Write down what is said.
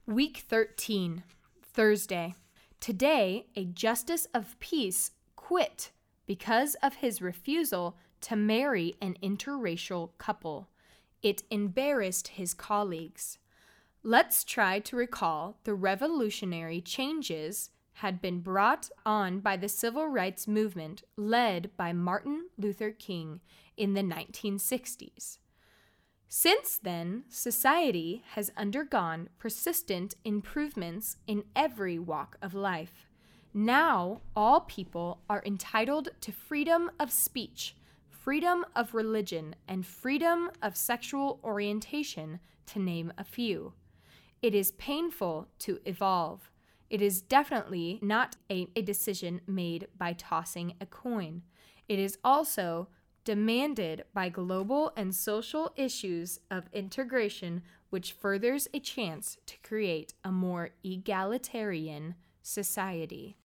Week 13, Thursday. Today, a justice of peace quit because of his refusal to marry an interracial couple. It embarrassed his colleagues. Let's try to recall the revolutionary changes had been brought on by the civil rights movement led by Martin Luther King in the 1960s. Since then, society has undergone persistent improvements in every walk of life. Now, all people are entitled to freedom of speech, freedom of religion, and freedom of sexual orientation, to name a few. It is painful to evolve. It is definitely not a decision made by tossing a coin. It is also demanded by global and social issues of integration, which furthers a chance to create a more egalitarian society.